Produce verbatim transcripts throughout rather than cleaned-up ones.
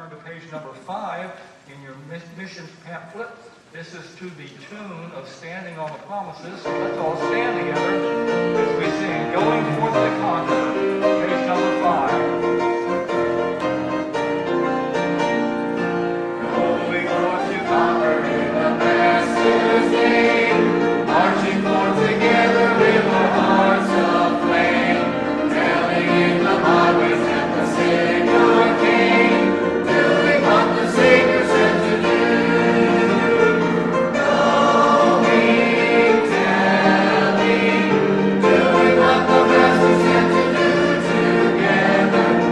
turn to page number five in your mission pamphlet. This is to the tune of Standing on the Promises. So let's all stand together as we sing Going Forth to Conquer, page number five. Going forth to conquer in the Master's name, marching forth together with our hearts aflame, telling in the highways that the Savior came, doing what the Savior said to do. Going, telling, doing what the Master said to do together.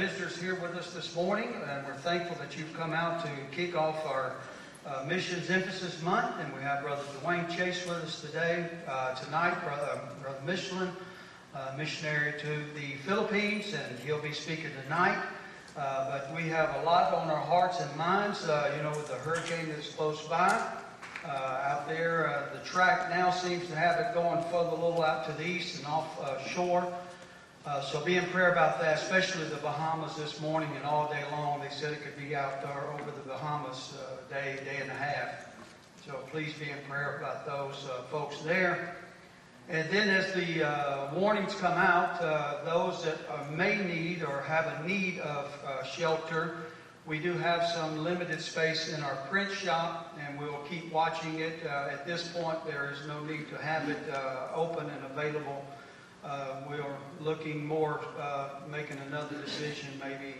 visitors here with us this morning, and we're thankful that you've come out to kick off our uh, Missions Emphasis Month. And we have Brother Dwayne Chase with us today, uh, tonight, Brother, Brother Michelin, uh, missionary to the Philippines, and he'll be speaking tonight. Uh, but we have a lot on our hearts and minds, uh, you know, with the hurricane that's close by. Uh, out there, uh, the track now seems to have it going further a little out to the east and off uh, shore. Uh, so be in prayer about that, especially the Bahamas this morning and all day long. They said it could be out there over the Bahamas uh, day, day and a half. So please be in prayer about those uh, folks there. And then as the uh, warnings come out, uh, those that uh, may need or have a need of uh, shelter, we do have some limited space in our print shop, and we'll keep watching it. Uh, at this point, there is no need to have it uh, open and available. Uh, we're looking more, uh, making another decision maybe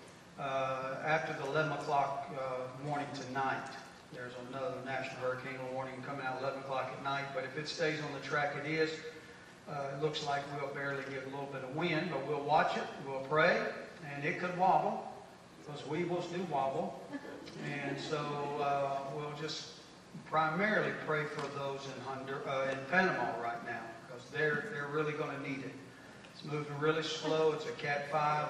uh, after the eleven o'clock uh, morning tonight. There's another national hurricane warning coming out eleven o'clock at night, but if it stays on the track it is, uh, it looks like we'll barely get a little bit of wind, but we'll watch it, we'll pray, and it could wobble, because weevils do wobble. And so uh, we'll just primarily pray for those in, Honduras, uh, in Panama right now. They're, they're really going to need it. It's moving really slow. It's a Cat five,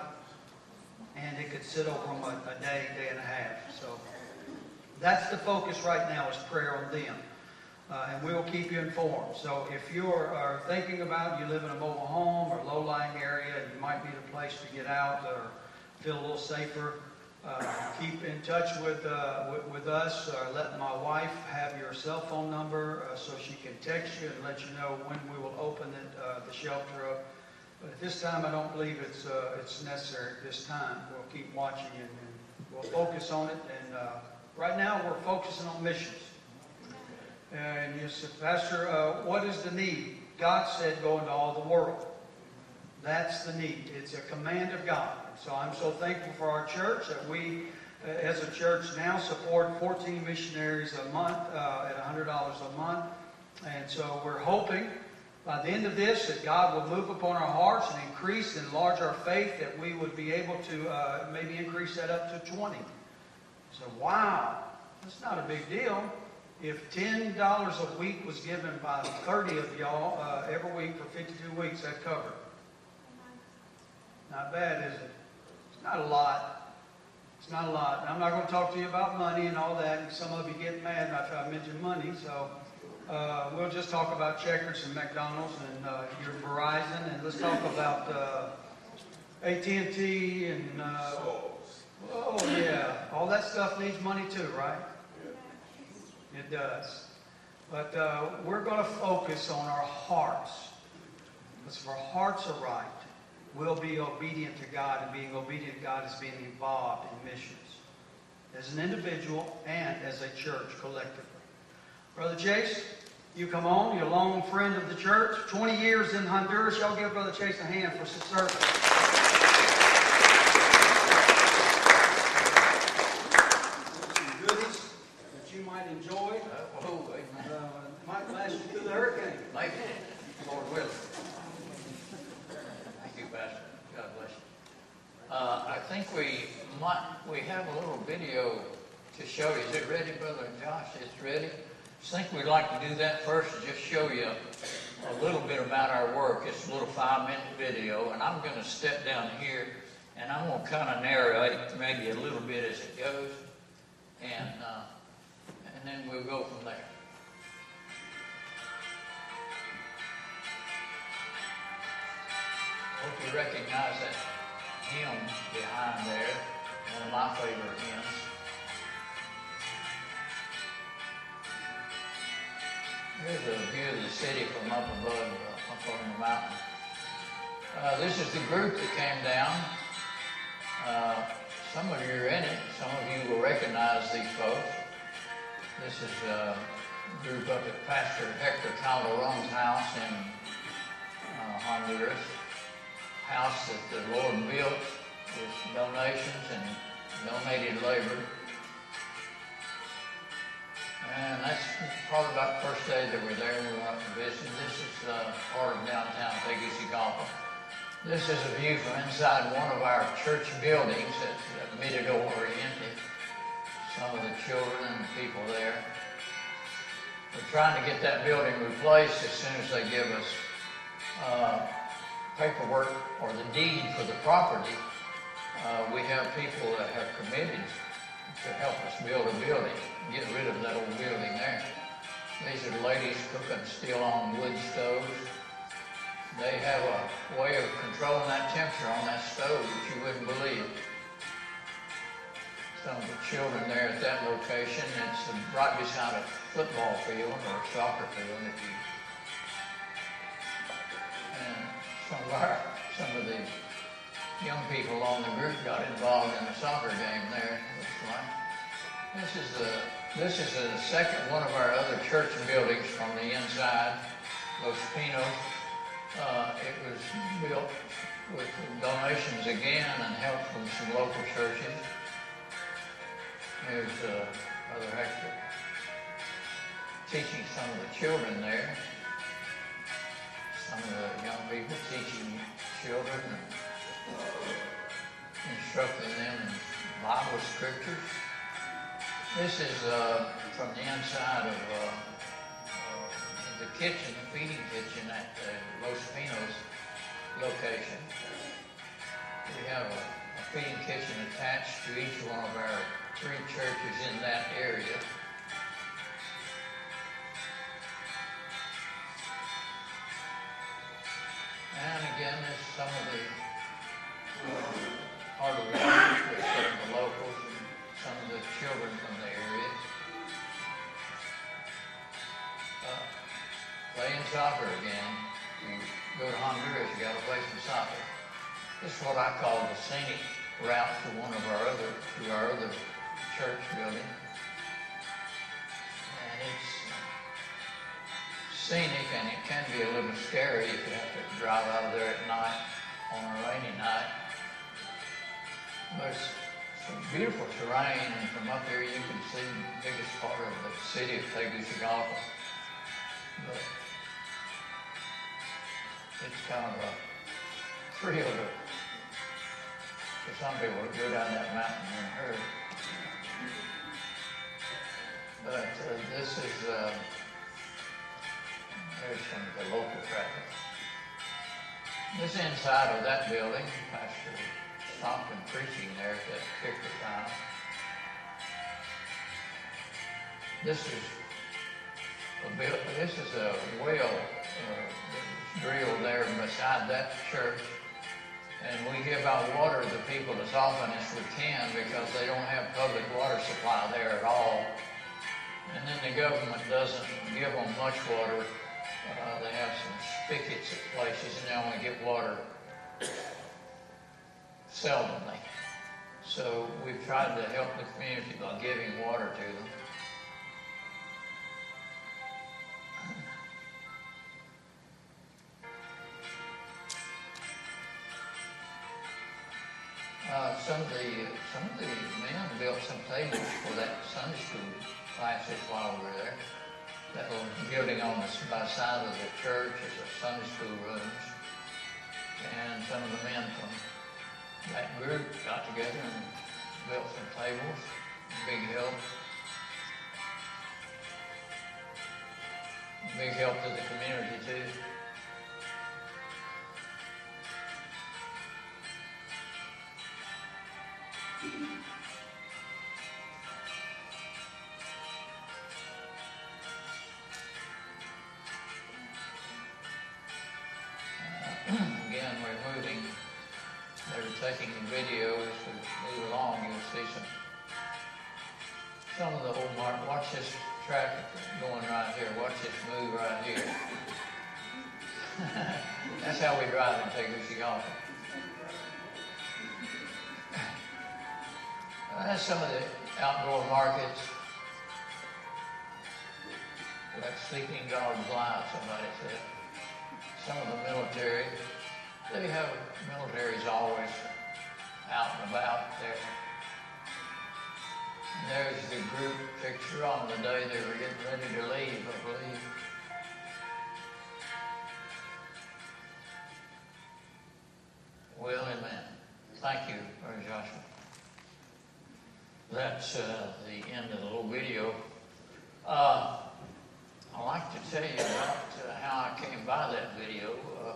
and it could sit over them a, a day, day and a half. So that's the focus right now, is prayer on them. Uh, and we'll keep you informed. So if you are thinking about, you live in a mobile home or low-lying area, and you might need a place to get out or feel a little safer, Uh, keep in touch with, uh, with, with us. Uh, let my wife have your cell phone number uh, so she can text you and let you know when we will open it, uh, the shelter up. But at this time, I don't believe it's uh, it's necessary at this time. We'll keep watching and, and we'll focus on it. And uh, right now, we're focusing on missions. And you said, Pastor, uh, what is the need? God said, go into all the world. That's the need. It's a command of God. So I'm so thankful for our church that we, uh, as a church now, support fourteen missionaries a month uh, at one hundred dollars a month. And so we're hoping by the end of this that God will move upon our hearts and increase and enlarge our faith, that we would be able to uh, maybe increase that up to twenty. So wow, that's not a big deal. If ten dollars a week was given by thirty of y'all uh, every week for fifty-two weeks, that covered. Not bad, is it? It's not a lot. It's not a lot. I'm not going to talk to you about money and all that. Some of you get mad if I mention money. So uh, we'll just talk about Checkers and McDonald's and uh, your Verizon. And let's talk about uh, A T and T and, uh, oh yeah, all that stuff needs money too, right? It does. But uh, we're going to focus on our hearts. Because if our hearts are right, we'll be obedient to God, and being obedient to God is being involved in missions as an individual and as a church collectively. Brother Chase, you come on. You're a long friend of the church. twenty years in Honduras. Y'all give Brother Chase a hand for some service. Some goodies that you might enjoy. Uh, oh, uh, might last you through the hurricane. Maybe. Lord willing. Pastor. God bless you. Uh, I think we might, we have a little video to show you. Is it ready, Brother Josh? It's ready. I think we'd like to do that first, and just show you a little bit about our work. It's a little five-minute video, and I'm going to step down here, and I'm going to kind of narrate maybe a little bit as it goes, and uh, and then we'll go from there. Hope you recognize that hymn behind there, one of my favorite hymns. Here's a view of the city from up above, uh, up on the mountain. Uh, this is the group that came down. Uh, some of you are in it. Some of you will recognize these folks. This is uh, a group up at Pastor Hector Calderon's house in uh, Honduras. House that the Lord built with donations and donated labor. And that's probably about the first day that we're there. We went out to visit. This is uh, part of downtown Tegucigalpa. This is a view from inside one of our church buildings at Mirador Oriente. Some of the children and the people there. We're trying to get that building replaced as soon as they give us uh, paperwork or the deed for the property. Uh, we have people that have committed to help us build a building, get rid of that old building there. These are ladies cooking still on wood stoves. They have a way of controlling that temperature on that stove that you wouldn't believe. Some of the children there at that location, it's right beside a football field or a soccer field. If you, and some of our, some of the young people on the group got involved in a soccer game there. Looks like this is the this is the second one of our other church buildings from the inside, Los Pinos. Uh, it was built with donations again and help from some local churches. There's uh, Brother Hector teaching some of the children there. Some of the young people teaching children and instructing them in Bible scriptures. This is uh, from the inside of uh, uh, the kitchen, the feeding kitchen at the Los Pinos location. We have a, a feeding kitchen attached to each one of our three churches in that area. And again, there's some of the part of the group with some of the locals and some of the children from the area. Uh, playing soccer again. You go to Honduras, you got to play some soccer. This is what I call the scenic route to one of our other, to our other church building. And it's scenic, and it can be a little scary if you have to drive out of there at night on a rainy night. There's some beautiful terrain, and from up there you can see the biggest part of the city of Tegucigalpa. But it's kind of a thrill to, for some people to go down that mountain in a hurry. But uh, this is, uh, there's some of the local traffic. This inside of that building, Pastor Stockton preaching there at that particular time. This is a build, this is a well uh, that was drilled there beside that church. And we give out water to people as often as we can because they don't have public water supply there at all. And then the government doesn't give them much water. Uh, they have some spigots at places and they only get water seldomly. So we've tried to help the community by giving water to them. Uh, some of the some of the men built some tables for that Sunday school classes while we were there. That little building on the by side of the church is a Sunday school rooms, and some of the men from that group got together and built some tables. Big help. Big help to the community too. Again, we're moving. They're taking the video as we move along. You'll see some some of the old mark. Watch this traffic going right here. Watch this move right here. That's how we drive in Tegucigalpa. That's some of the outdoor markets. That sleeping dog's life, somebody said. Some of the military, they have militaries always out and about there. And there's the group picture on the day they were getting ready to leave, I believe. that's uh, the end of the little video. Uh, I'd like to tell you about uh, how I came by that video. Uh,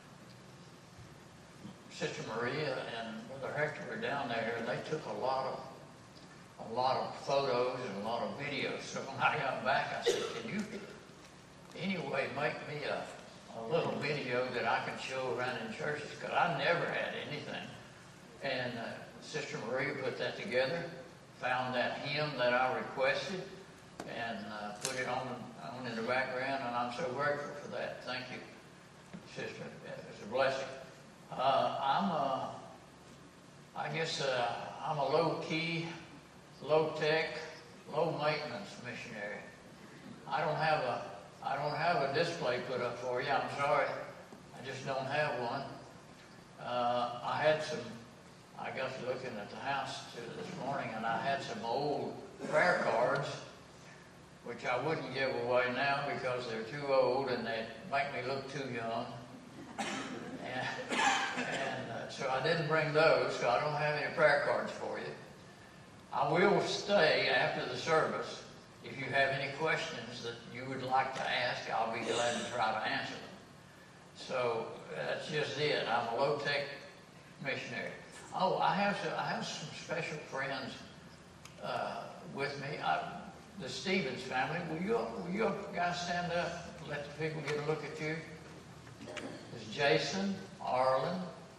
Sister Maria and Brother Hector were down there, and they took a lot of a lot of photos and a lot of videos. So when I got back, I said, "Can you, anyway, make me a, a little video that I can show around in churches?" Because I never had anything. And uh, Sister Maria put that together, found that hymn that I requested, and uh, put it on, on in the background, and I'm so grateful for that. Thank you, Sister. It's a blessing. Uh, I'm a, I guess uh, I'm a low-key, low-tech, low-maintenance missionary. I don't have a, I don't have a display put up for you. I'm sorry. I just don't have one. Uh, I had some, I got to looking at the house too this morning, and I had some old prayer cards, which I wouldn't give away now because they're too old and they make me look too young. And, and uh, so I didn't bring those, so I don't have any prayer cards for you. I will stay after the service. If you have any questions that you would like to ask, I'll be glad to try to answer them. So that's just it. I'm a low-tech missionary. Oh, I have some, I have some special friends uh, with me. I, the Stevens family. Will you, will you guys stand up and let the people get a look at you? There's Jason, Arlen,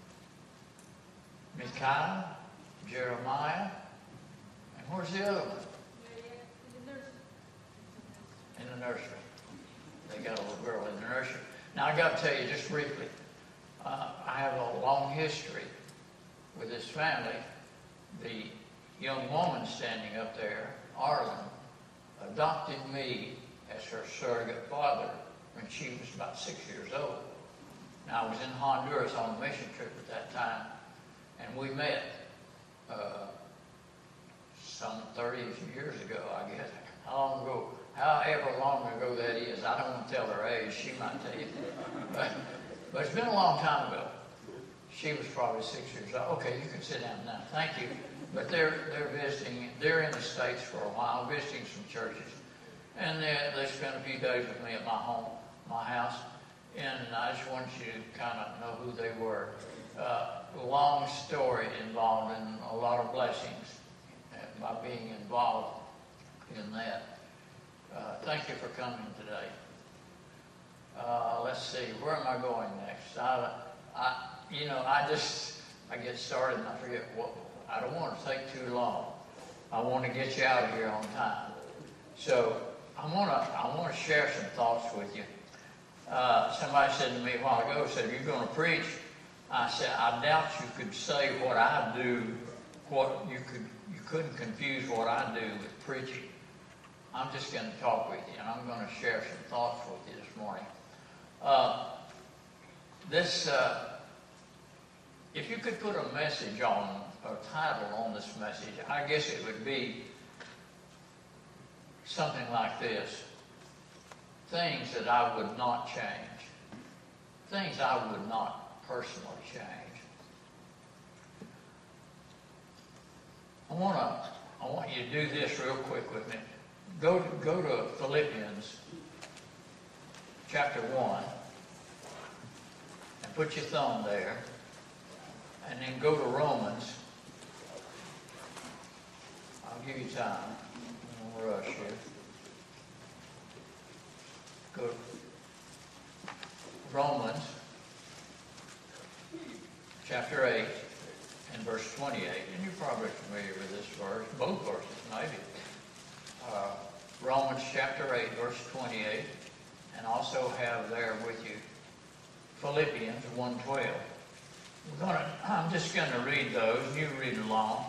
Micaiah, Jeremiah, and where's the other one? In the nursery. They got a little girl in the nursery. Now I got to tell you just briefly, uh, I have a long history with this family. The young woman standing up there, Arlen, adopted me as her surrogate father when she was about six years old. Now I was in Honduras on a mission trip at that time, and we met uh, some thirty years ago, I guess. How long ago? However long ago that is. I don't want to tell her age. She might tell you. But, but it's been a long time ago. She was probably six years old. Okay, you can sit down now. Thank you. But they're they're visiting. They're in the States for a while, visiting some churches, and they they spent a few days with me at my home, my house. And I just want you to kind of know who they were. Uh, long story involved in a lot of blessings by being involved in that. Uh, thank you for coming today. Uh, let's see, where am I going next? I, I, you know, I just, I get started and I forget what, I don't want to take too long. I want to get you out of here on time. So I want to, I want to share some thoughts with you. Uh, somebody said to me a while ago, said, "You're going to preach?" I said, "I doubt you could say what I do, what you could, you couldn't confuse what I do with preaching." I'm just going to talk with you, and I'm going to share some thoughts with you this morning. Uh, this, uh, if you could put a message on, a title on this message, I guess it would be something like this: things that I would not change, things I would not personally change. I want to, I want you to do this real quick with me. Go to, go to Philippians chapter one and put your thumb there, and then go to Romans. I'll give you time. I don't rush here. Go to Romans chapter eight and verse twenty-eight, and you're probably familiar with this verse, both verses maybe. Uh, Romans chapter eight, verse twenty-eight, and also have there with you Philippians one twelve. We're gonna, I'm just going to read those, and you read along.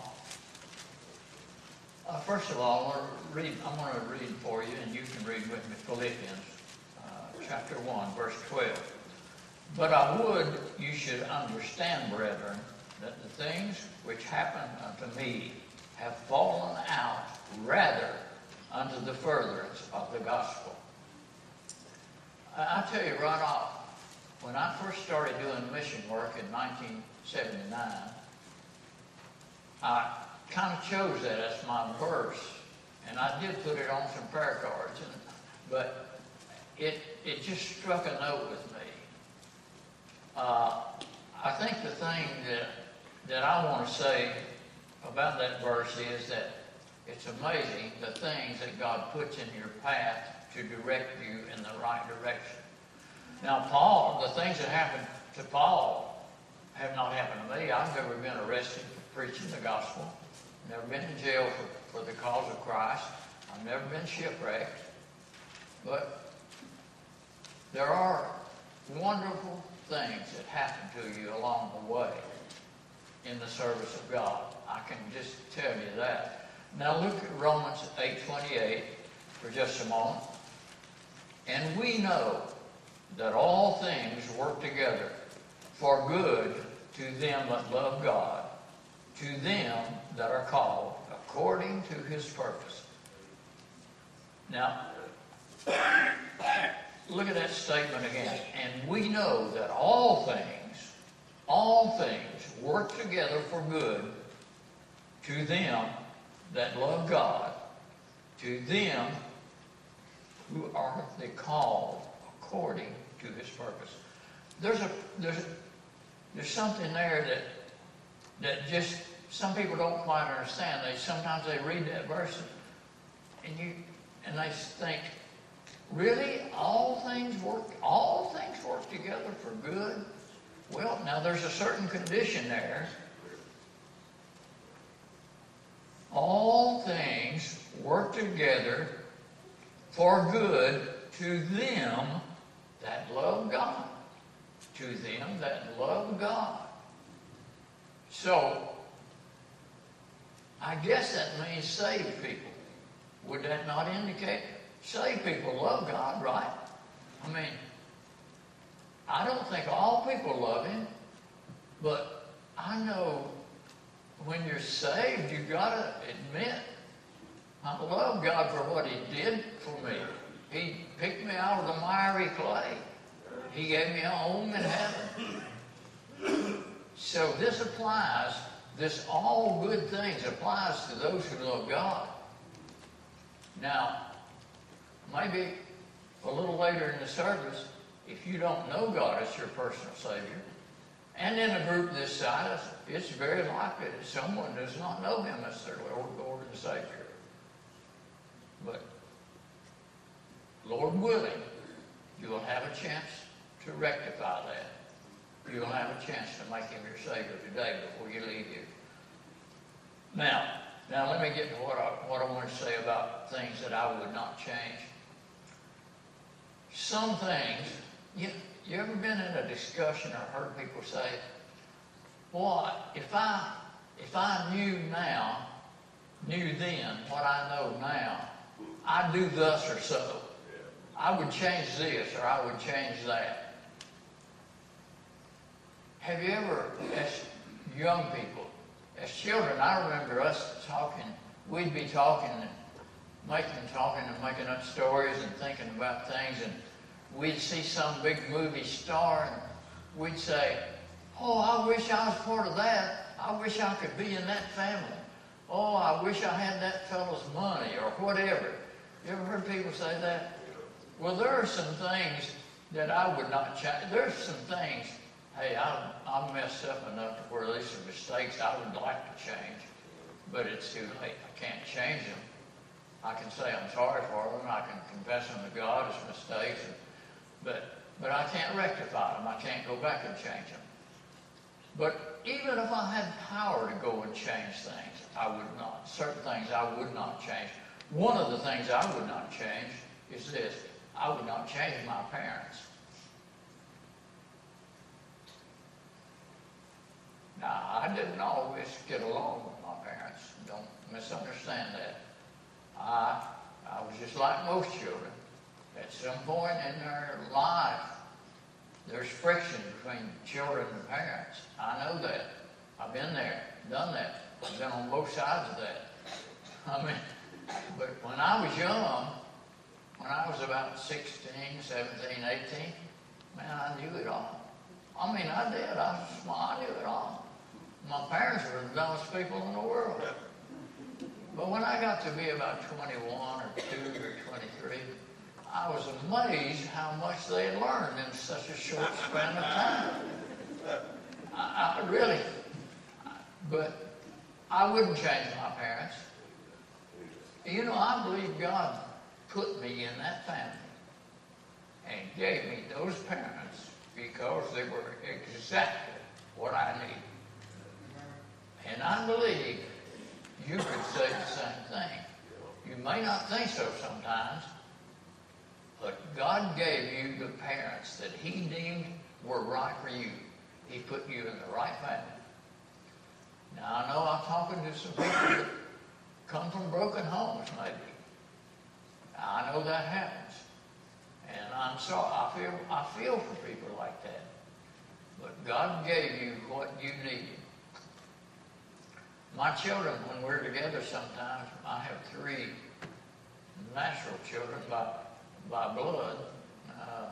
Uh, first of all, I want to read, I'm going to read for you, and you can read with me Philippians uh, chapter one, verse twelve. "But I would you should understand, brethren, that the things which happened unto me have fallen out rather unto the furtherance of the gospel." I, I tell you right off, when I first started doing mission work in nineteen seventy-nine, I, kind of chose that as my verse, and I did put it on some prayer cards, and, but it, it just struck a note with me. Uh, I think the thing that, that I want to say about that verse is that it's amazing the things that God puts in your path to direct you in the right direction. Now, Paul, the things that happened to Paul have not happened to me. I've never been arrested for preaching the gospel. Never been in jail for, for the cause of Christ. I've never been shipwrecked. But there are wonderful things that happen to you along the way in the service of God. I can just tell you that. Now look at Romans eight twenty-eight for just a moment. And we know that all things work together for good to them that love God, to them that are called according to his purpose. Now, look at that statement again. And we know that all things, all things work together for good to them that love God, to them who are the called according to his purpose. There's a there's there's something there that that just some people don't quite understand. They sometimes they read that verse and you and they think, really, all things work all things work together for good? Well, now there's a certain condition there. All things work together for good to them that love God. To them that love God. So, I guess that means saved people. Would that not indicate saved people love God, right? I mean, I don't think all people love him, but I know when you're saved, you've got to admit, I love God for what he did for me. He picked me out of the miry clay. He gave me a home in heaven. So this applies, this all good things applies to those who love God. Now, maybe a little later in the service, if you don't know God as your personal Savior, and in a group this size, it's very likely that someone does not know him as their Lord, Lord and Savior. But, Lord willing, you will have a chance to rectify that. You will have a chance to make him your Savior today before you leave here. Now, now let me get to what I, what I want to say about things that I would not change. Some things, you, you ever been in a discussion or heard people say, boy, if I, if I knew now, knew then what I know now, I'd do thus or so. I would change this or I would change that. Have you ever, as young people, as children, I remember us talking, we'd be talking and making, talking and making up stories and thinking about things, and we'd see some big movie star and we'd say, oh, I wish I was part of that. I wish I could be in that family. Oh, I wish I had that fellow's money or whatever. You ever heard people say that? Well, there are some things that I would not change. There's some things, hey, I, I messed up enough to where these are mistakes I would like to change, but it's too late. I can't change them. I can say I'm sorry for them. I can confess them to God as mistakes, and, but, but I can't rectify them. I can't go back and change them. But even if I had power to go and change things, I would not. Certain things I would not change. One of the things I would not change is this. I would not change my parents. Now, I didn't always get along with my parents. Don't misunderstand that. I, I was just like most children. At some point in their life, there's friction between children and parents. I know that. I've been there, done that. I've been on both sides of that. I mean, but when I was young, when I was about sixteen, seventeen, eighteen, man, I knew it all. I mean, I did. I was smart. I knew it all. My parents were the dumbest people in the world. But when I got to be about twenty-one or two or twenty-three, I was amazed how much they had learned in such a short span of time. I, I really, but I wouldn't change my parents. You know, I believe God put me in that family and gave me those parents because they were exactly what I needed. And I believe you could say the same thing. You may not think so sometimes, but God gave you the parents that He deemed were right for you. He put you in the right family. Now, I know I'm talking to some people that come from broken homes, maybe. I know that happens. And I'm sorry, I feel, I feel for people like that. But God gave you what you needed. My children, when we're together sometimes, I have three natural children by, by blood. Uh,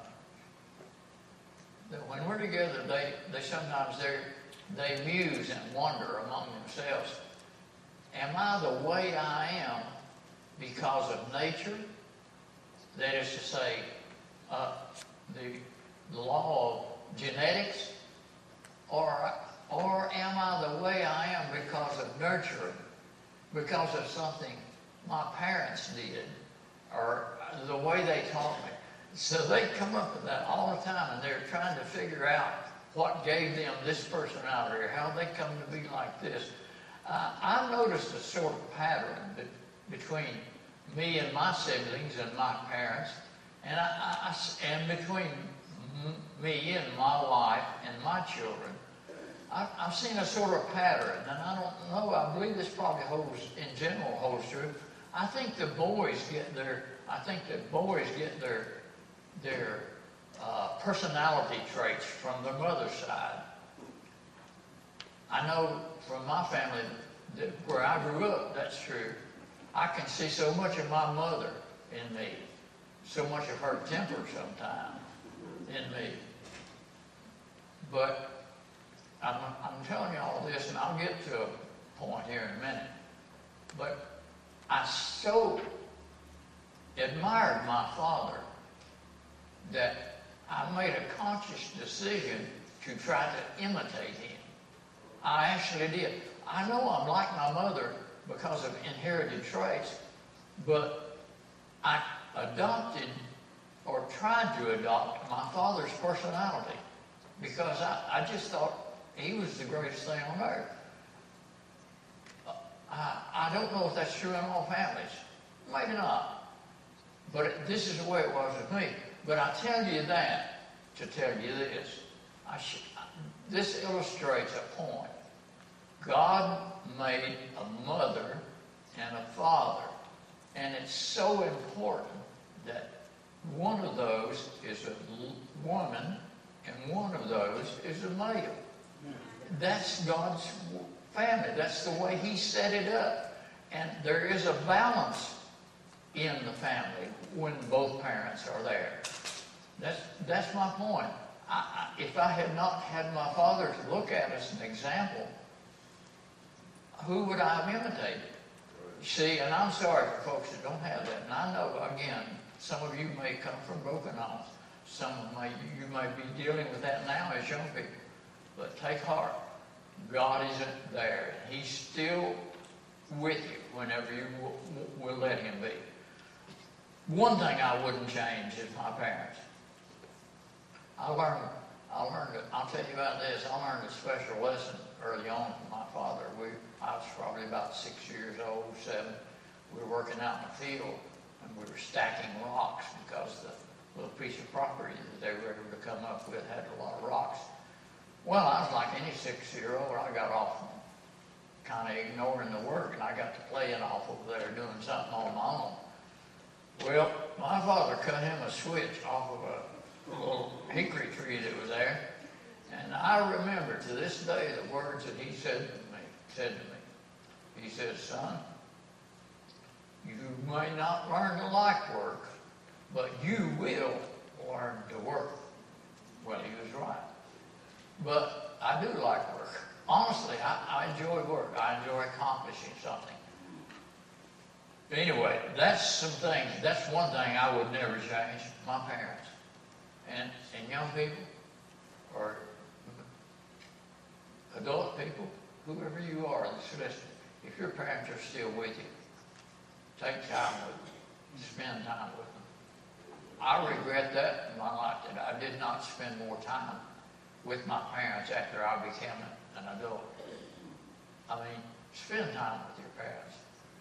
that when we're together, they, they sometimes they they muse and wonder among themselves. Am I the way I am because of nature? That is to say, uh, the, the law of genetics? Or, or am I the way I am because of nurturing? Because of something my parents did? Or the way they taught me? So they come up with that all the time, and they're trying to figure out what gave them this personality, or how they come to be like this. Uh, I noticed a sort of pattern be- between me and my siblings and my parents, and, I, I, and between m- me and my wife and my children. I, I've seen a sort of pattern, and I don't know, I believe this probably holds, in general, holds true. I think the boys get their, I think the boys get their, their uh, personality traits from their mother's side. I know from my family, that where I grew up, that's true. I can see so much of my mother in me, so much of her temper sometimes in me. But I'm, I'm telling you all this, and I'll get to a point here in a minute. But I so admired my father that I made a conscious decision to try to imitate him. I actually did. I know I'm like my mother because of inherited traits, but I adopted or tried to adopt my father's personality because I, I just thought he was the greatest thing on earth. I, I don't know if that's true in all families. Maybe not. But it, this is the way it was with me. But I tell you that to tell you this. I sh- this illustrates a point. God made a mother and a father. And it's so important that one of those is a woman and one of those is a male. That's God's family. That's the way He set it up. And there is a balance in the family when both parents are there. That's, that's my point. I, I, if I had not had my father to look at as an example, who would I have imitated? See, and I'm sorry for folks that don't have that. And I know, again, some of you may come from broken homes. Some of may, you may be dealing with that now as young people. But take heart. God isn't there. He's still with you whenever you will, will let Him be. One thing I wouldn't change is my parents. I learned, I learned, I'll tell you about this, I learned a special lesson early on from my father. We, I was probably about six years old, seven. We were working out in the field, and we were stacking rocks because the little piece of property that they were able to come up with had a lot of rocks. Well, I was like any six-year-old. I got off kind of ignoring the work, and I got to playing off over there doing something on my own. Well, my father cut him a switch off of a little hickory tree that was there, and I remember to this day the words that he said to me. Said to me, he said, "Son, you may not learn to like work, but you will learn to work." Well, he was right. But I do like work. Honestly, I, I enjoy work. I enjoy accomplishing something. Anyway, that's some things, that's one thing I would never change, my parents. And, and young people, or adult people, whoever you are that's listening, if your parents are still with you, take time with them, spend time with them. I regret that in my life, that I did not spend more time with my parents after I became an adult. I mean, spend time with your parents.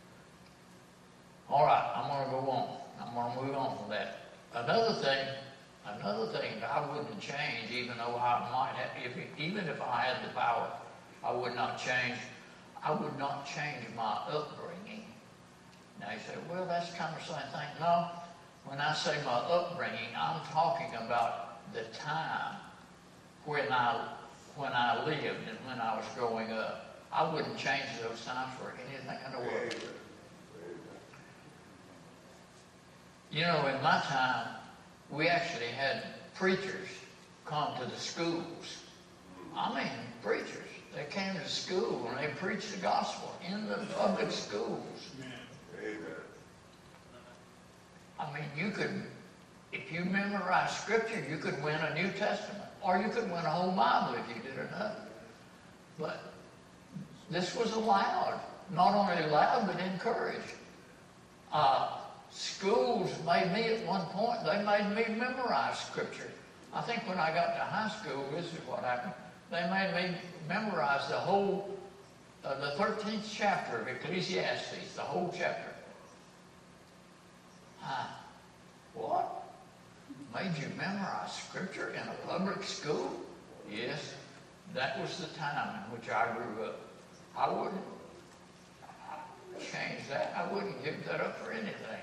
All right, I'm going to go on. I'm going to move on from that. Another thing, another thing that I wouldn't change, even though I might have, if, even if I had the power, I would not change. I would not change my upbringing. Now you say, well, that's kind of the same thing. No, when I say my upbringing, I'm talking about the time when I when I lived and when I was growing up. I wouldn't change those times for anything in the world. You know, in my time, we actually had preachers come to the schools. I mean, preachers. They came to school and they preached the gospel in the public schools. Amen. I mean, you could, if you memorize Scripture, you could win a New Testament. Or you could win a whole Bible if you did enough. But this was allowed. Not only allowed, but encouraged. Uh, schools made me at one point, they made me memorize Scripture. I think when I got to high school, this is what happened. They made me memorize the whole, uh, the thirteenth chapter of Ecclesiastes, the whole chapter. Ah, what? Made you memorize Scripture in a public school? Yes, that was the time in which I grew up. I wouldn't change that. I wouldn't give that up for anything.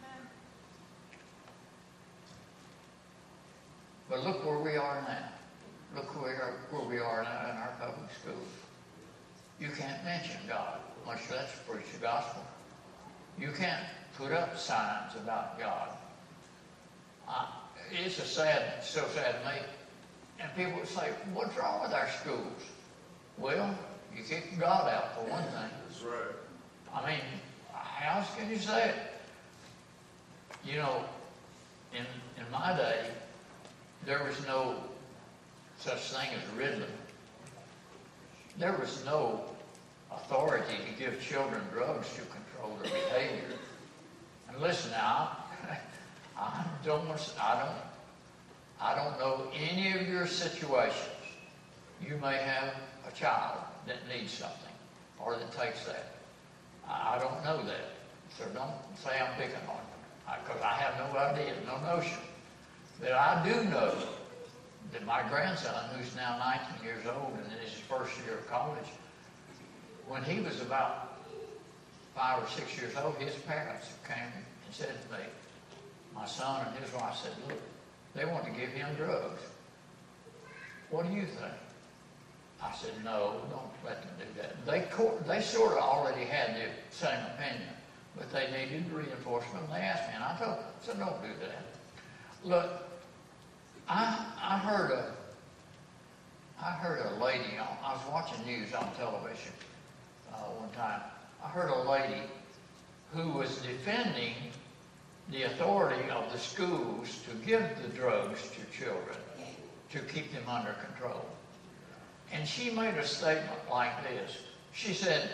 But look where we are now. Look where, where we are now in our public schools. You can't mention God, much less preach the gospel. You can't put up signs about God. Uh, it's a sad, so sad to me. And people would say, what's wrong with our schools? Well, you kick God out for one thing. That's right. I mean, how else can you say it? You know, in, in my day, there was no such thing as Ritalin. There was no authority to give children drugs to control their behavior. And listen now, I don't, I don't, I don't know any of your situations. You may have a child that needs something or that takes that. I don't know that. So don't say I'm picking on you, because I have no idea, no notion. But I do know that my grandson, who's now nineteen years old and in his first year of college, when he was about five or six years old, his parents came and said to me, my son and his wife said, look, they want to give him drugs. What do you think? I said, no, don't let them do that. They, they sort of already had the same opinion, but they needed reinforcement, and they asked me, and I told them, I said, don't do that. Look, I, I heard a, I heard a lady, on, I was watching news on television uh, one time. I heard a lady who was defending the authority of the schools to give the drugs to children to keep them under control. And she made a statement like this. She said,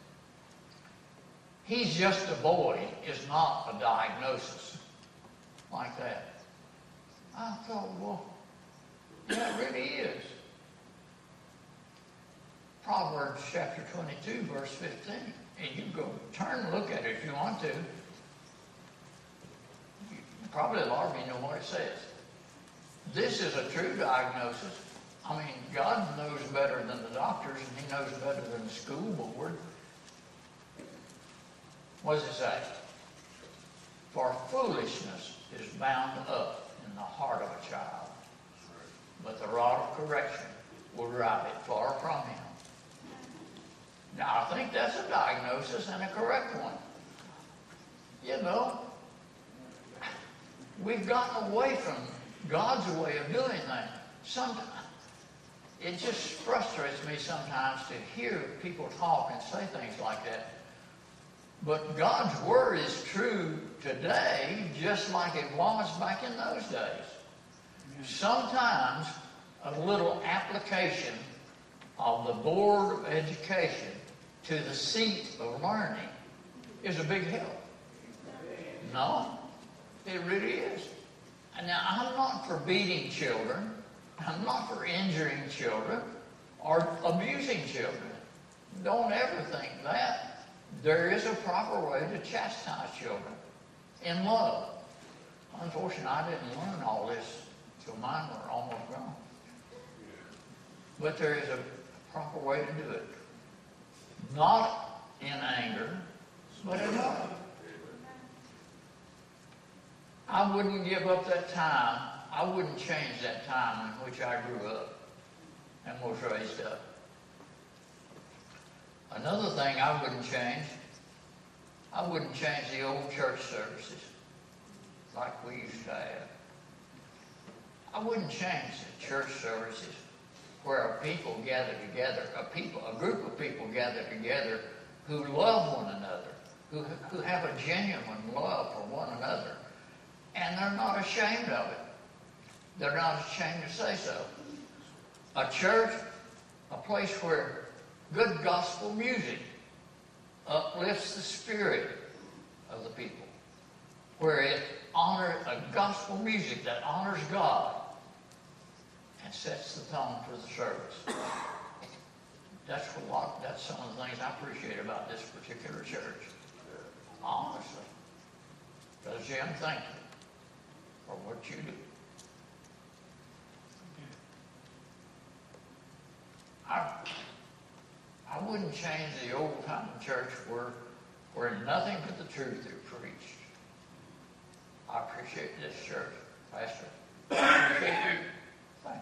he's just a boy is not a diagnosis. Like that. I thought, well, yeah, it really is. Proverbs chapter twenty-two, verse fifteen. And you go turn and look at it if you want to. You, probably a lot of you know what it says. This is a true diagnosis. I mean, God knows better than the doctors, and He knows better than the school board. What does it say? For foolishness is bound up in the heart of a child, but the rod of correction will drive it far from him. Now, I think that's a diagnosis and a correct one. You know, we've gotten away from God's way of doing things. Sometimes it just frustrates me sometimes to hear people talk and say things like that. But God's Word is true today just like it was back in those days. Sometimes a little application of the Board of Education to the seat of learning is a big help. No, it really is. And now, I'm not for beating children. I'm not for injuring children or abusing children. Don't ever think that. There is a proper way to chastise children in love. Unfortunately, I didn't learn all this till mine were almost grown. But there is a proper way to do it. Not in anger, but in love. I wouldn't give up that time. I wouldn't change that time in which I grew up and was raised up. Another thing I wouldn't change, I wouldn't change the old church services like we used to have. I wouldn't change the church services where a people gather together, a people, a group of people gather together who love one another, who, who have a genuine love for one another, and they're not ashamed of it. They're not ashamed to say so. A church, a place where good gospel music uplifts the spirit of the people, where it honors a gospel music that honors God and sets the tone for the service. That's a lot. That's some of the things I appreciate about this particular church. Honestly, Brother Jim, thank you for what you do. I, I wouldn't change the old time church where, where nothing but the truth is preached. I appreciate this church, Pastor. I appreciate you. Thank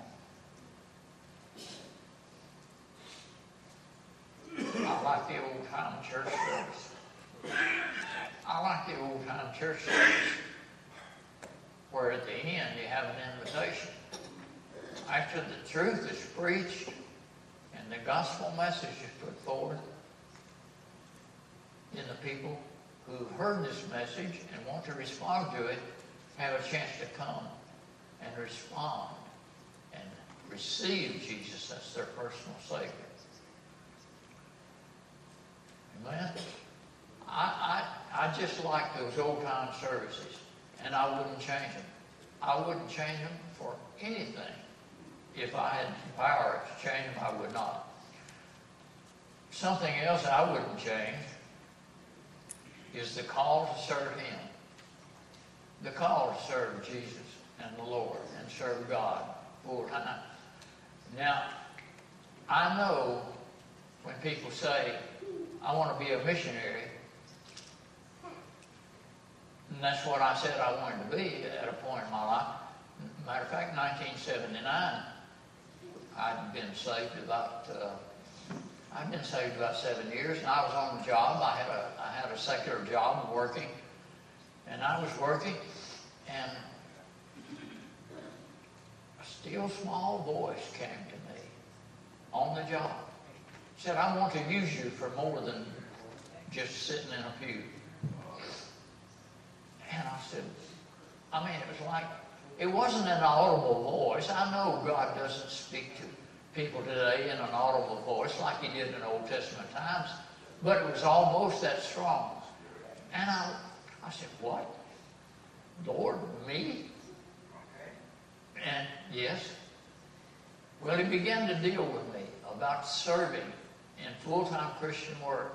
you. I like the old time church service. I like the old time church service where at the end you have an invitation. After the truth is preached and the gospel message is put forth, then the people who heard this message and want to respond to it have a chance to come and respond and receive Jesus as their personal Savior. Amen? I, I, I just like those old-time services, and I wouldn't change them. I wouldn't change them for anything. If I had the power to change them, I would not. Something else I wouldn't change is the call to serve Him. The call to serve Jesus and the Lord and serve God full time. Now, I know when people say, I want to be a missionary, and that's what I said I wanted to be at a point in my life. Matter of fact, nineteen seventy-nine, I'd been saved about, uh, I'd been saved about seven years, and I was on the job. I had a, I had a secular job working, and I was working, and a still small voice came to me on the job. He said, I want to use you for more than just sitting in a pew. And I said, I mean, it was like, it wasn't an audible voice. I know God doesn't speak to people today in an audible voice like He did in Old Testament times, but it was almost that strong. And I, I said, what? Lord, me? And yes. Well, He began to deal with me about serving in full-time Christian work.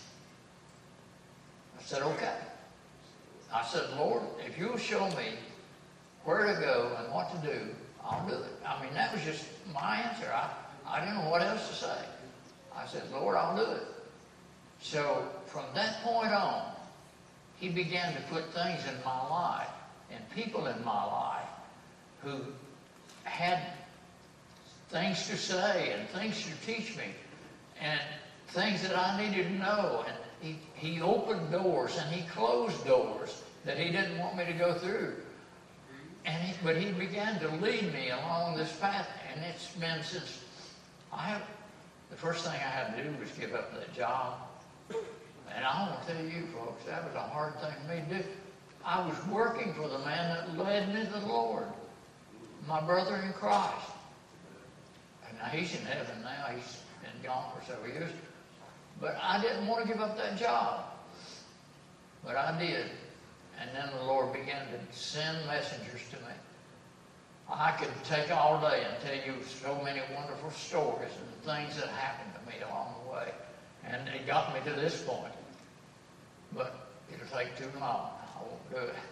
I said, okay. I said, Lord, if you'll show me where to go and what to do, I'll do it. I mean, that was just my answer. I, I didn't know what else to say. I said, Lord, I'll do it. So from that point on, He began to put things in my life and people in my life who had things to say and things to teach me and things that I needed to know. And he, he opened doors and He closed doors that He didn't want me to go through. And he, but He began to lead me along this path, and it's been since I have, the first thing I had to do was give up that job. And I want to tell you folks, that was a hard thing for me to do. I was working for the man that led me to the Lord, my brother in Christ. And now he's in heaven now. He's been gone for several years. But I didn't want to give up that job. But I did. And then the Lord began to send messengers to me. I could take all day and tell you so many wonderful stories and things that happened to me along the way. And it got me to this point. But it'll take too long. I won't do it.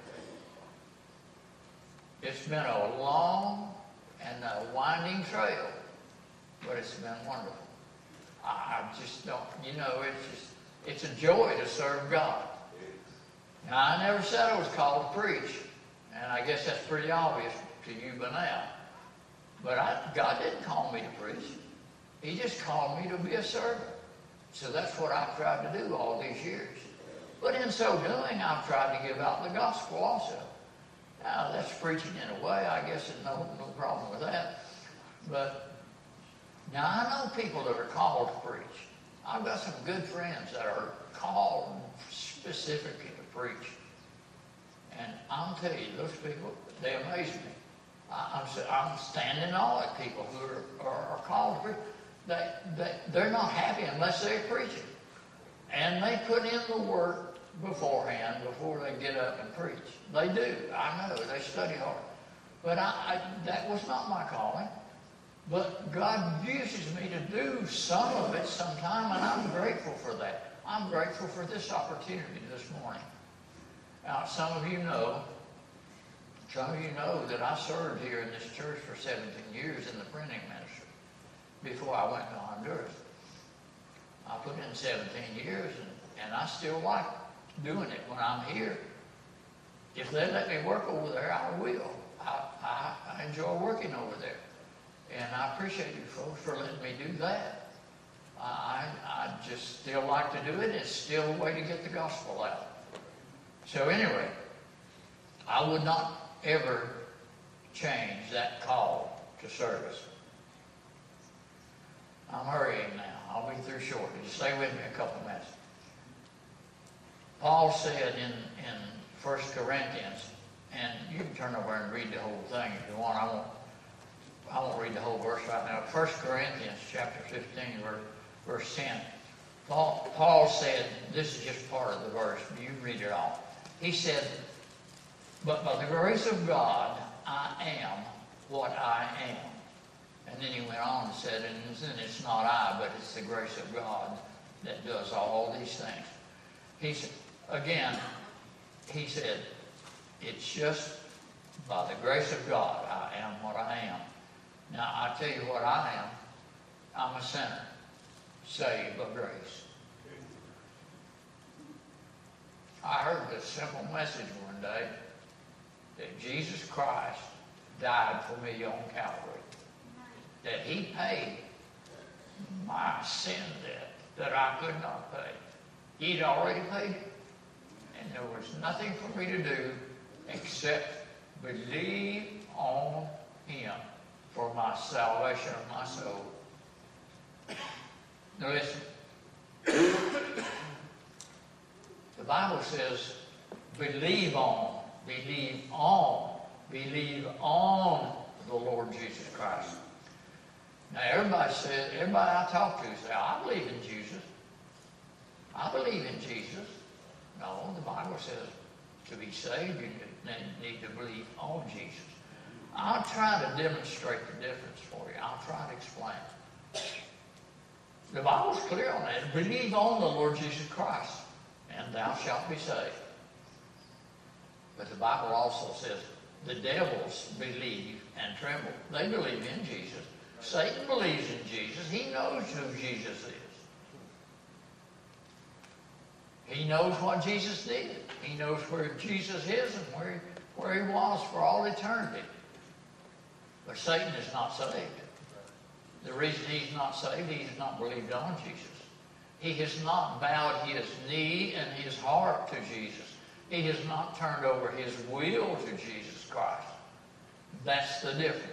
It's been a long and a winding trail, but it's been wonderful. I just don't, you know, it's just, it's a joy to serve God. Now, I never said I was called to preach, and I guess that's pretty obvious to you by now. But I, God didn't call me to preach. He just called me to be a servant. So that's what I've tried to do all these years. But in so doing, I've tried to give out the gospel also. Now, that's preaching in a way. I guess there's no, no problem with that. But now I know people that are called to preach. I've got some good friends that are called specifically to preach. And I'll tell you, those people, they amaze me. I, I'm, I'm standing in awe at people who are, are, are called to preach. They, they, they're not happy unless they're preaching. And they put in the work beforehand before they get up and preach. They do. I know. They study hard. But I, I, that was not my calling. But God uses me to do some of it sometime, and I'm grateful for that. I'm grateful for this opportunity this morning. Now, some of you know, some of you know that I served here in this church for seventeen years in the printing ministry before I went to Honduras. I put in seventeen years, and, and I still like doing it when I'm here. If they let me work over there, I will. I, I, I enjoy working over there. And I appreciate you folks for letting me do that. I, I just still like to do it. It's still a way to get the gospel out. So anyway, I would not ever change that call to service. I'm hurrying now. I'll be through shortly. Just stay with me a couple minutes. Paul said in, in First Corinthians, and you can turn over and read the whole thing if you want. I won't, I won't read the whole verse right now. First Corinthians chapter fifteen, verse, verse ten. Paul, Paul said, this is just part of the verse, but you can read it all. He said, but by the grace of God, I am what I am. And then he went on and said, and it's not I, but it's the grace of God that does all these things. He said, again, he said, it's just by the grace of God, I am what I am. Now, I tell you what I am. I'm a sinner, saved by grace. I heard this simple message one day that Jesus Christ died for me on Calvary. That he paid my sin debt that I could not pay. He'd already paid it. And there was nothing for me to do except believe on him for my salvation of my soul. Now listen. The Bible says, believe on, believe on, believe on the Lord Jesus Christ. Now everybody says, everybody I talk to say, I believe in Jesus. I believe in Jesus. No, the Bible says to be saved, you need to believe on Jesus. I'll try to demonstrate the difference for you. I'll try to explain. The Bible's clear on that. Believe on the Lord Jesus Christ, and thou shalt be saved. But the Bible also says the devils believe and tremble. They believe in Jesus. Satan believes in Jesus. He knows who Jesus is. He knows what Jesus did. He knows where Jesus is and where, where he was for all eternity. But Satan is not saved. The reason he's not saved, he has not believed on Jesus. He has not bowed his knee and his heart to Jesus. He has not turned over his will to Jesus Christ. That's the difference.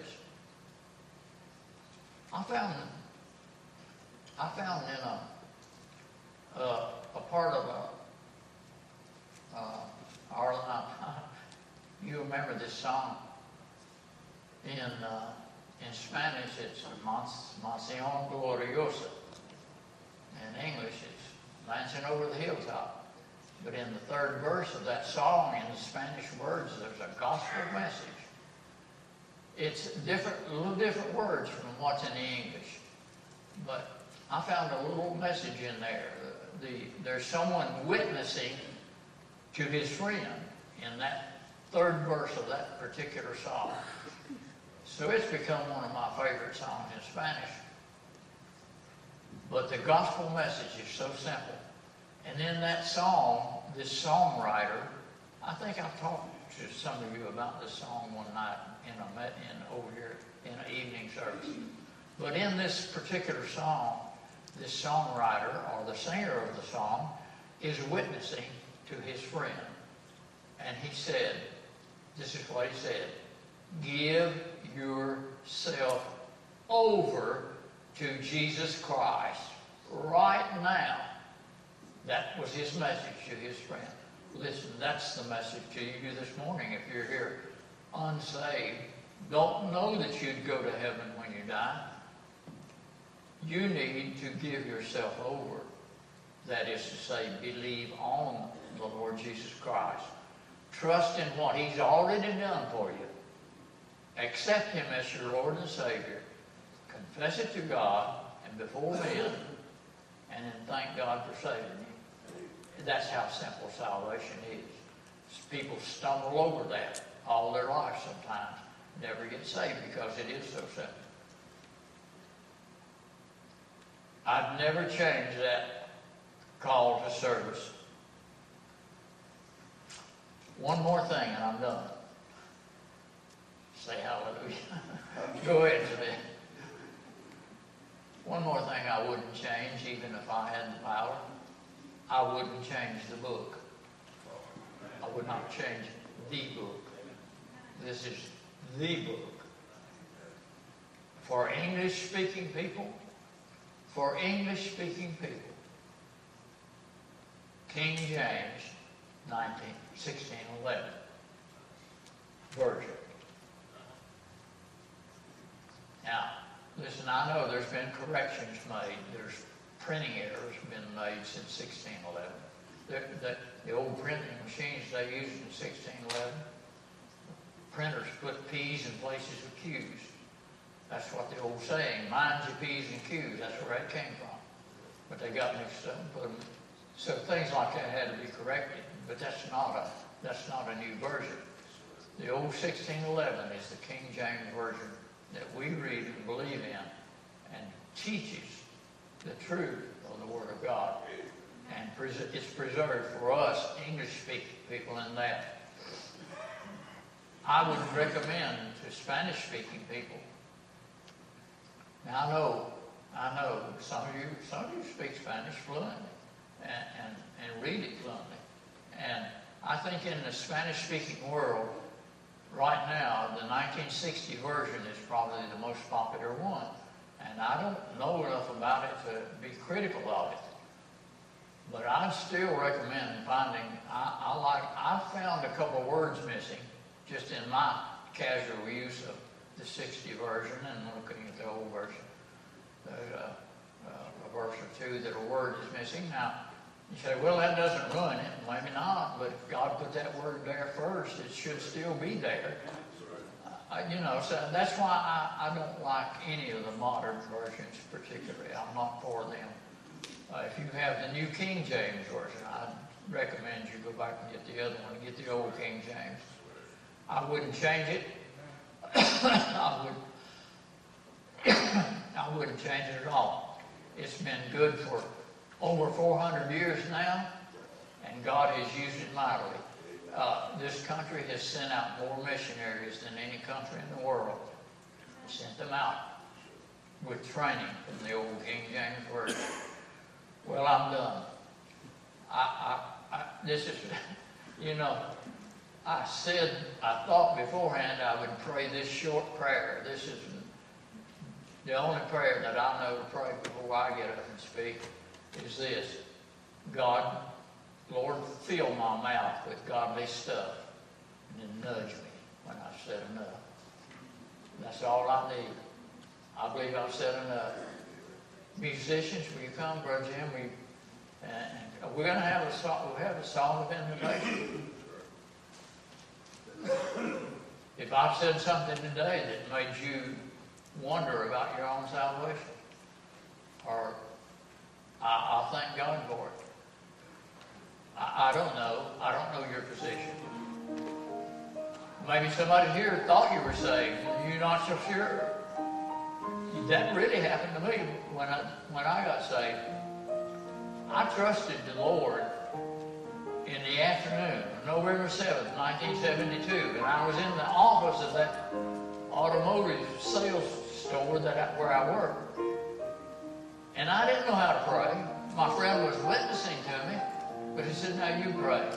I found, I found in a, a a part of a, uh, our, you remember this song in, uh, in Spanish, it's Mansión Gloriosa. In English, it's Lancing Over the Hilltop. But in the third verse of that song, in the Spanish words, there's a gospel message. It's different, a little different words from what's in the English. But I found a little message in there. The, the, there's someone witnessing to his friend in that third verse of that particular song. So it's become one of my favorite songs in Spanish. But the gospel message is so simple. And in that song, this songwriter, I think I've talked to some of you about this song one night in a in over here in an evening service. But in this particular song, this songwriter or the singer of the song is witnessing to his friend. And he said, this is what he said, give yourself over to Jesus Christ right now. That was his message to his friend. Listen, that's the message to you this morning. If you're here unsaved, don't know that you'd go to heaven when you die. You need to give yourself over. That is to say, believe on the Lord Jesus Christ. Trust in what he's already done for you. Accept him as your Lord and Savior. Confess it to God and before men, and then thank God for saving you. That's how simple salvation is. People stumble over that all their life sometimes. Never get saved because it is so simple. I've never changed that call to service. One more thing and I'm done. Say hallelujah. Go ahead today. One more thing I wouldn't change, even if I had the power. I wouldn't change the book. I would not change the book. This is the book. For English-speaking people, for English-speaking people, King James, sixteen eleven, version. Now, listen, I know there's been corrections made. There's printing errors been made since sixteen eleven. The, the, the old printing machines they used in sixteen eleven, printers put P's in places of Q's. That's what the old saying, mine's your P's and Q's. That's where that came from. But they got mixed up and put them. So things like that had to be corrected. But that's not a that's not a new version. The old sixteen eleven is the King James version that we read and believe in, and teaches the truth of the Word of God. And it's preserved for us English-speaking people in that. I would recommend to Spanish-speaking people. Now I know, I know some of you, some of you speak Spanish fluently and, and, and read it fluently. And I think in the Spanish-speaking world, right now, the nineteen sixty version is probably the most popular one. And I don't know enough about it to be critical of it. But I'd still recommend finding, I, I like, I found a couple of words missing just in my casual use of the sixty version and looking at the old version. There's a, a verse or two that a word is missing. Now, you say, well, that doesn't ruin it. Maybe not, but if God put that word there first, it should still be there. Uh, you know, so that's why I, I don't like any of the modern versions particularly. I'm not for them. Uh, if you have the New King James Version, I'd recommend you go back and get the other one and get the old King James. I wouldn't change it. I, would, I wouldn't change it at all. It's been good for over four hundred years now, and God has used it mightily. Uh, this country has sent out more missionaries than any country in the world. Sent them out with training from the old King James Version. Well, I'm done. I, I, I, this is, you know, I said, I thought beforehand I would pray this short prayer. This is the only prayer that I know to pray before I get up and speak is this. God, Lord, fill my mouth with godly stuff, and then nudge me when I've said enough. That's all I need. I believe I've said enough. Musicians, will you come, Brother Jim? We, and we're going to have a song. We'll have a song of invitation. If I've said something today that made you wonder about your own salvation, or I, I'll thank God for it. I, I don't know. I don't know your position. Maybe somebody here thought you were saved, and you're not so sure. That really happened to me when I when I got saved. I trusted the Lord in the afternoon, November seventh, nineteen seventy-two, and I was in the office of that automotive sales store that I, where I worked. And I didn't know how to pray. My friend was witnessing to me, but he said, "Now you pray."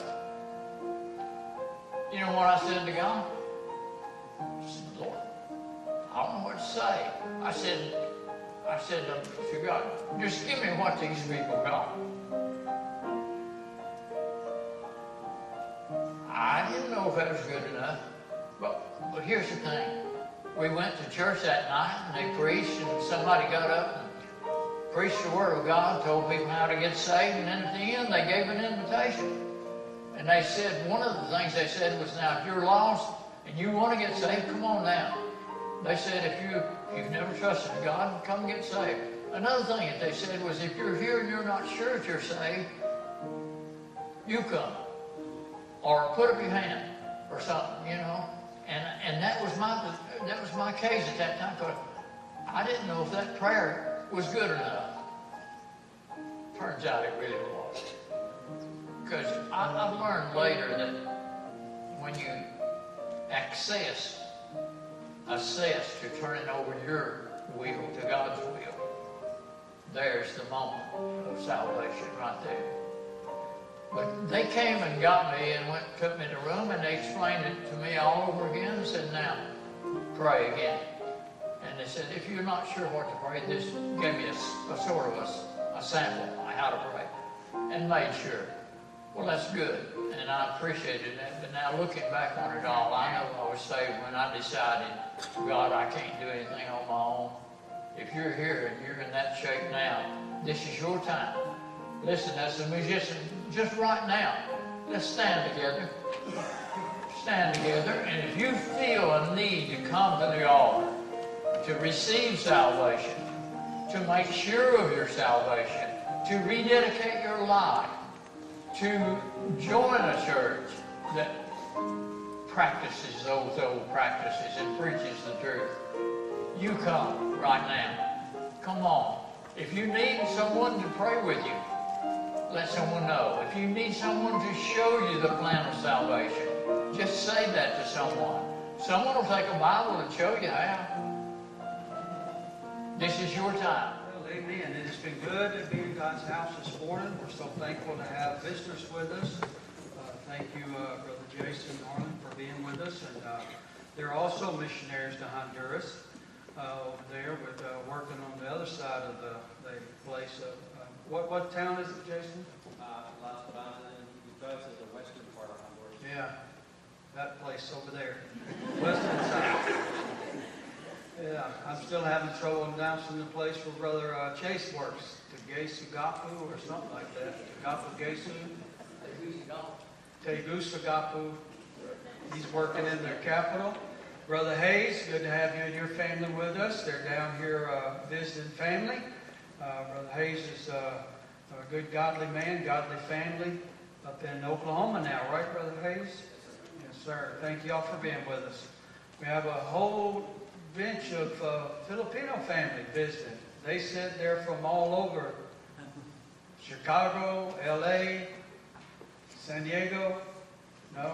You know what I said to God? I said, "Lord, I don't know what to say." I said, I said to God, "Just give me what these people got." I didn't know if that was good enough. But, but here's the thing. We went to church that night, and they preached, and somebody got up and preached the Word of God, told people how to get saved, and then at the end they gave an invitation. And they said, one of the things they said was, "Now, if you're lost and you want to get saved, come on down." They said, if, you, if you've never trusted God, come get saved. Another thing that they said was, if you're here and you're not sure if you're saved, you come. Or put up your hand or something, you know. And and that was my that was my case at that time. Because I didn't know if that prayer was good enough. Turns out it really was. Because I, I learned later that when you access assess to turning over your will to God's will, there's the moment of salvation right there. But they came and got me and went took me to the room, and they explained it to me all over again and said, "Now, pray again." And they said, if you're not sure what to pray, this gave me a, a sort of a, a sample of how to pray, and made sure. Well, that's good, and I appreciated that. But now looking back on it all, I know I was saved when I decided, God, I can't do anything on my own. If you're here and you're in that shape now, this is your time. Listen, as a musician, just right now, let's stand together. Stand together, and if you feel a need to come to the altar, to receive salvation, to make sure of your salvation, to rededicate your life, to join a church that practices those old practices and preaches the truth, you come right now. Come on. If you need someone to pray with you, let someone know. If you need someone to show you the plan of salvation, just say that to someone. Someone will take a Bible and show you how. This is your time. Well, amen. It's been good to be in God's house this morning. We're so thankful to have visitors with us. Uh, thank you, uh, Brother Jason Harlan, for being with us. And uh, they're also missionaries to Honduras uh, over there, with uh, working on the other side of the, the place. Uh, uh, what what town is it, Jason? Uh, Las Bananas, because of the western part of Honduras. Yeah, that place over there, western side. Yeah, I'm still having trouble announcing the place where Brother uh, Chase works, Tegucigalpa or something like that. Tegucigalpa, Tegucigalpa. He's working in their capital. Brother Hayes, good to have you and your family with us. They're down here uh, visiting family. Uh, Brother Hayes is uh, a good godly man, godly family up in Oklahoma now, right, Brother Hayes? Yes, sir. Thank you all for being with us. We have a whole bench of uh, Filipino family visiting. They said they're from all over. Chicago, L A, San Diego. No?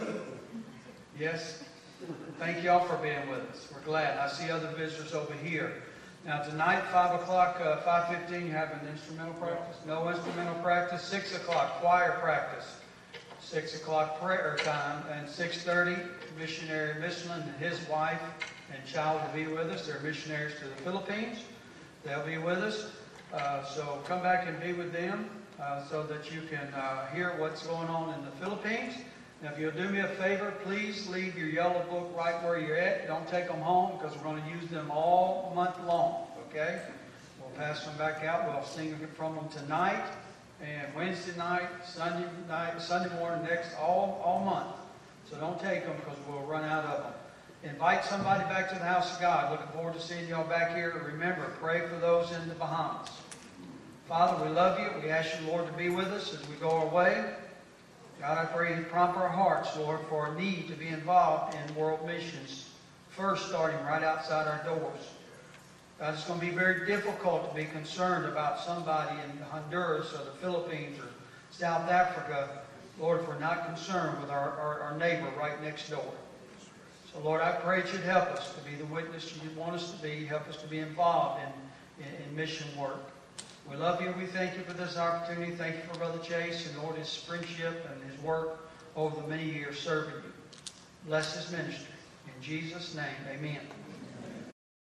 Yes? Thank you all for being with us. We're glad. I see other visitors over here. Now tonight, five o'clock, uh, five fifteen, you have an instrumental practice? No instrumental practice. six o'clock, choir practice. six o'clock, prayer time. And six thirty, missionary Michelin and his wife and child will be with us. They're missionaries to the Philippines. They'll be with us. Uh, so come back and be with them. uh, so that you can uh, hear what's going on in the Philippines. Now, if you'll do me a favor, please leave your yellow book right where you're at. Don't take them home because we're going to use them all month long, okay? We'll pass them back out. We'll sing from them tonight and Wednesday night, Sunday night, Sunday morning, next, all, all month. So don't take them because we'll run out of them. Invite somebody back to the house of God. Looking forward to seeing y'all back here. Remember, pray for those in the Bahamas. Father, we love you. We ask you, Lord, to be with us as we go our way. God, I pray you prompt our hearts, Lord, for a need to be involved in world missions, first starting right outside our doors. God, it's going to be very difficult to be concerned about somebody in Honduras or the Philippines or South Africa, Lord, if we're not concerned with our, our, our neighbor right next door. So, Lord, I pray that you'd help us to be the witness you want us to be, help us to be involved in, in, in mission work. We love you. We thank you for this opportunity. Thank you for Brother Chase and, Lord, his friendship and his work over the many years serving you. Bless his ministry. In Jesus' name, amen.